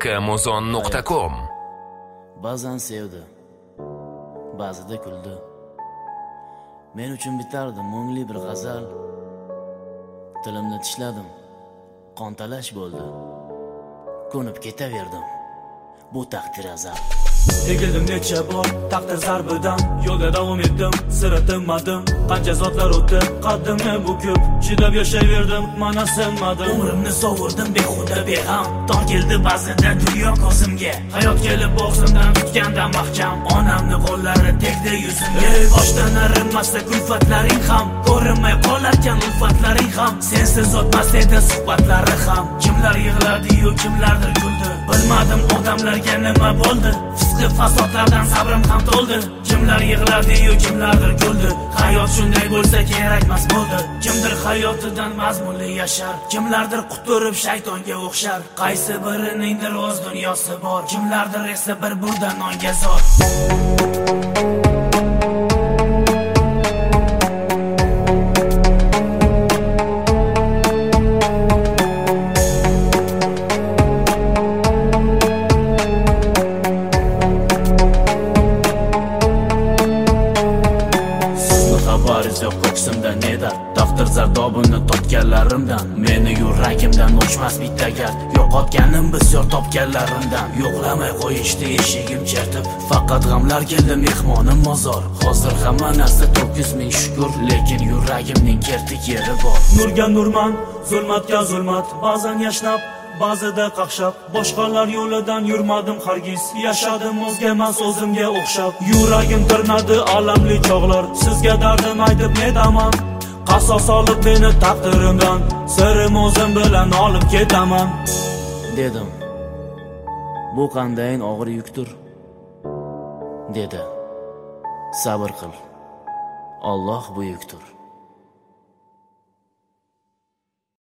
Muzon.com. Ba'zan sevdi, ba'zida kuldi. Men uchun bitardi mo'ngli bir g'azal. Tilimni tishladim, qontalash bo'ldi. Ko'nib ketaverdim, bu taqdir azal. Egildim necha bor taqdir zarbidan, yo'lda davom etdim, sira tinmadim. Qancha zotlar o'tdi, qaddimni bukib, chidab yashayverdim, mana sinmadim. Umrimni sovurdim behuda beg'am, tong keldi ba'zida dunyo ko'zimga. Hayot kelib bo'g'zimdan tutganda mahkam, onamni qo'llari tegdi yuzimga. Boshdan arinmasda kulfatlaring ham, ko'rinmay qolarkan ulfatlaring ham. Sensiz o'tmas edi suhbatlari ham. Kimlar yig'lardi-yu, kimlardir kuldi. Bilmadim odamlarga nima bo'ldi. Fisqi fasodlardan sabrim ham to'ldi. Kimlar yig'lardi-yu, kimlardir kuldi. Hayot shunday bo'lsa kerakmas bo'ldi. Kimdir hayotidan mazmunli yashar, kimlardir quturib shaytonga o'xshar. Qaysi biriningdir o'z dunyosi bor, kimlardir esa bir burda nonga zor. Yo'q ko'ksimda neda taqdir zardobini topganlarimdan, meni yuragimdan o'chmas bitta gard. Yo'qotganim bisyor topganlarimdan, yo'qlamay qo'yishdi eshigim chertib. Faqat g'amlar keldi mehmonim mozor. Hozir hamma narsa 900 ming shukr, lekin yuragimning kertik yeri bor. Nurga nurman, zulmatga zulmat, ba'zan yashnab, ba'zida qaqshab. Boshqalar yo'lidan yurmadim hargiz, yashadim o'zgamas o'zimga o'xshab. Yuragim tirnadi alamli chog'lar, sizga dardim aytib netaman. Qasos olib meni taqdirimdan, sirim o'zim bilan olib ketaman dedim. Bu qandayin og'ir yukdir, dedi. Sabr qil, Alloh buyukdir.